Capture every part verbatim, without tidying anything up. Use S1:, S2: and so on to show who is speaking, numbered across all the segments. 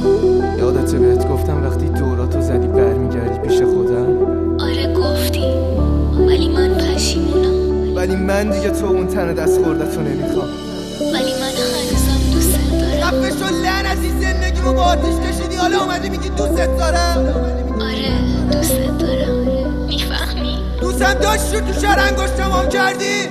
S1: یادت بهت گفتم وقتی دوراتو زدی برمیگردی پیش خودم؟
S2: آره گفتی، ولی من پشیمونم.
S1: ولی من دیگه تو اون تن دست خوردتو نمیخوام.
S2: ولی من هنوزم دوست دارم.
S3: رفت شو لعنتی، زندگیمو با آتیش کشیدی، حالا اومدی میگی دوست دارم.
S2: آره دوست دارم، میفهمی؟
S3: دوستم داشت رو تو شهر انگشتم هم کردی.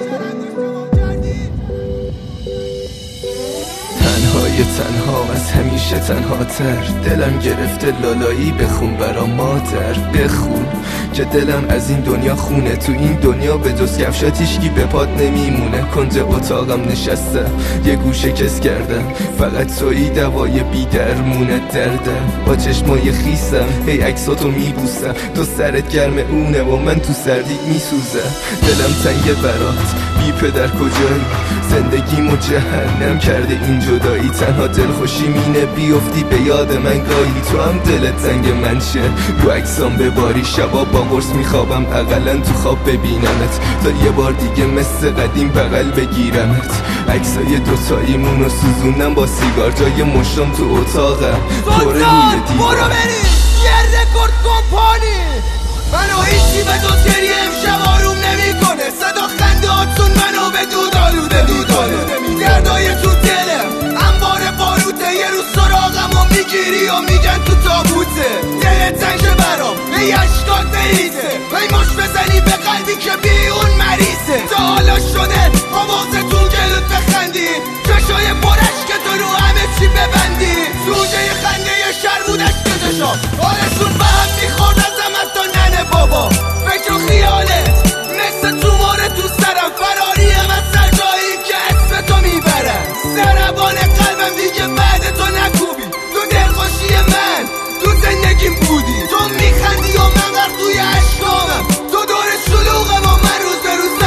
S1: تنهای تنها از همیشه تنها تر، دلم گرفته لالایی، بخون برا مادر، بخون که دلم از این دنیا خونه. تو این دنیا به جز کفشات هیچکی به پات نمیمونه. کنج اتاقم نشسته یه گوشه کس کردم، فقط تویی دوای بی درمونه دردم. با چشمای خیسم هی عکساتو میبوسم، تو سرت گرم اونه و من تو سردی میسوزم. دلم تنگ برات، بی پدر کجایی؟ زندگیمو جهنم کرده این جدایی. تنها دلخوشی مینه بیفتی به یاد من گاهی. تو هم دلت تنگ من شه، رو عکسام بباری، شبا با قرص میخوابم اقلا تو خواب ببینمت، تا یه بار دیگه مثل قدیم بغل بگیرمت. عکسای دوتاییمونو سوزوندم با سیگار، جای مشتم تو اتاقم پره روی دیوار.
S3: برو بریم یه رکورد کمپانی، منو هیچی به جز گریه امشب آروم نمیکنه. صدا خنده هاتون منو به دود آلوده میکنه. گردای تو دلم انبار باروته، یه روز سراغم و میگیری و میگن تو تابوته. دل تنگ برام ای اشکات بریزه، ای مش بزنی به قلبی که بی اون مریضه. تا حالا شده حواستون گلوت بخندی، چشای پرش که تو رو همه چی ببندی. سوژه خنده شر بودش که دشام آرشون به هم میخورد ازم از تا ننه بابا. فکر و خیالت مثل توماره تو سرم، فراریم از سر جایی که اسم تو میبرم. سربان قلبم دیگه بعد تو نکوبی، تو دلخوشی من تو زندگیم بودی. تو میخندی و من غرق توی عشقامم، تو دور شلوغم و من روز به روز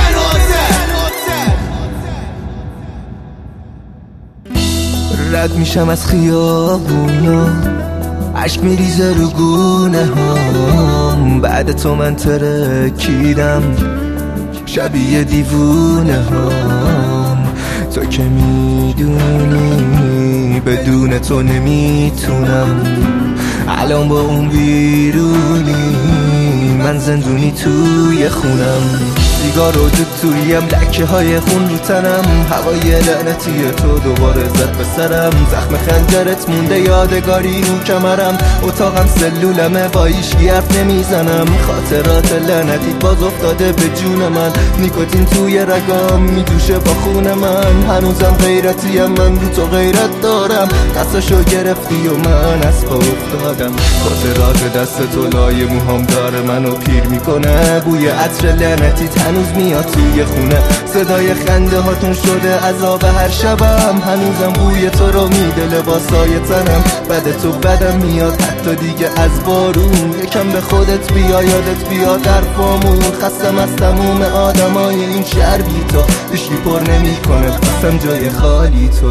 S3: تنهاتر.
S1: رد میشم از خیابونا، عشق میریزه رو گونه هام. بعد تو من ترکیدم شبیه دیوونه هام. تو که میدونی بدون تو نمیتونم، الان با اون بیرونی من زندونی توی خونم. سیگار و دود تویم، لکه های خون رو تنم، هوای لعنتی تو دوباره زد به سرم. زخم خنجرت مونده یادگاری رو کمرم، اتاقم سلولمه با هیچکی حرف نمیزنم. خاطرات لعنتی باز افتاده به جون من، نیکوتین توی رگام میدوشه با خون من. هنوزم غیرتیم، من رو تو غیرت دارم، دستشو گرفتی و من از پا افتادم. خاطرات دست تو لای موهام داره منو پیر میکنه، بوی عطر لعنتی هنوز میاد توی خونه. صدای خنده هاتون شده عذاب هر شبم، هنوزم بوی تو رو میده لباسای تنم. بعد تو بدم میاد حتی دیگه از بارون. یکم به خودت بیا، یادت بیا در پامون. خستم از تموم آدمای این شهر بی تو، هیچکی پر نمیکنه خواستم جای خالی تو.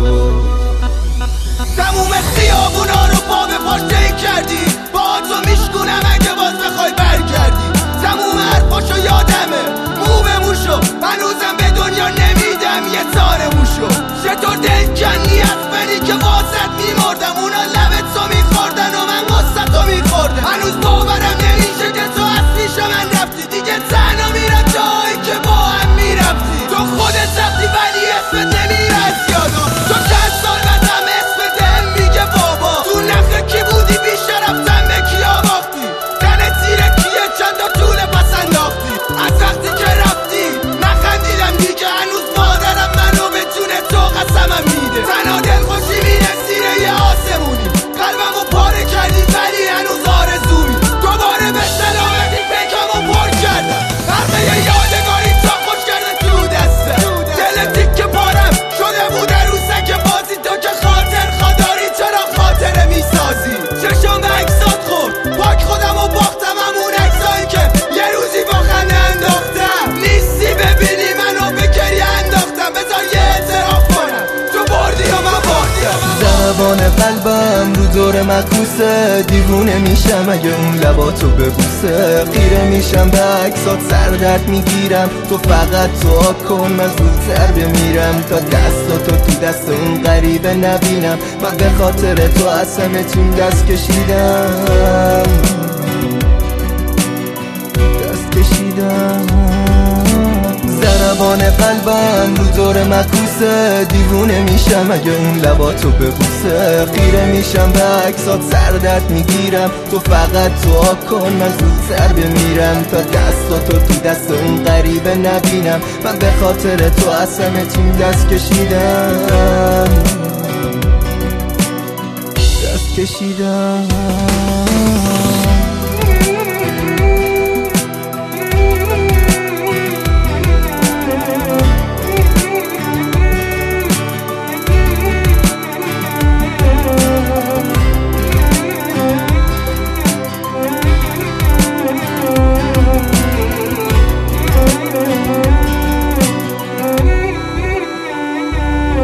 S3: تموم خیابونا رو پا به پاشته کردی، با تو میشکونم اگه باز بخوای برگردی. تموم حرفاشو یادمه مو به موشو، هنوزم به دنیا نمیدم یه تاره موشو. چطور دل کنی از منی که واسط میمردم، اونا لبت تو میخوردن و من واسط تو میخوردم. هنوز باورم نمیشه که تو از پیش من رفتی، دیگه تنها میرم جایی که با هم میرفتی. تو خودت رفتی ولی اسمت نمیره از یادم. تو چند سال بدم اسمت هم میگه بابا، تو نخه کی بودی بیشرفتم به کیا باختی. تنت زیره کیه چند تا طول پس انداختی. از وقتی که رفتی نخندیدم دیگه، هنوز مادرم منو به جون تو قسمم میده. تنها دلخوشی میره سیره یه آسمونی، قلبمو پاره کردی ولی هنوز آرزومی. دوباره به سلامتی فکرمو پر کردم، حرفه یادگاری تا خوش کرده تو دسته. دل تیکه پارم شده بود عروسک بازی، تو که خاطر خداری چرا خاطره میسازی. چشم به عکسات خورد پاک خودمو باختم، همون عکسایی که یه روزی با خنده انداختم. نیستی ببینی منو به گریه انداختم، بذار یه اعتراف کنم تو بردی و من باختم.
S1: ضربان قلبم قلبم رو دور مکوسه، دیوونه میشم اگه اون لباتو ببوسه. خیره میشم به عکسات سر درد میگیرم، تو فقط دعا کن من زودتر بمیرم تا دستاتو تو دست اون غریبه نبینم. من به خاطر تو از همه چیم دست کشیدم دست کشیدم. ضربان قلبم رو دور مکوسه، دیوونه میشم اگه اون لباتو ببوسه. خیره میشم به عکسات سر درد میگیرم، تو فقط دعا کن من زودتر بمیرم تا دستاتو تو دست اون غریبه نبینم. من به خاطر تو از همه چیم دست کشیدم دست کشیدم.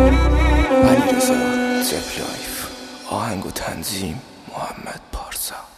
S1: علیرضا تپ لایف، آهنگ و تنظیم محمد پارسا.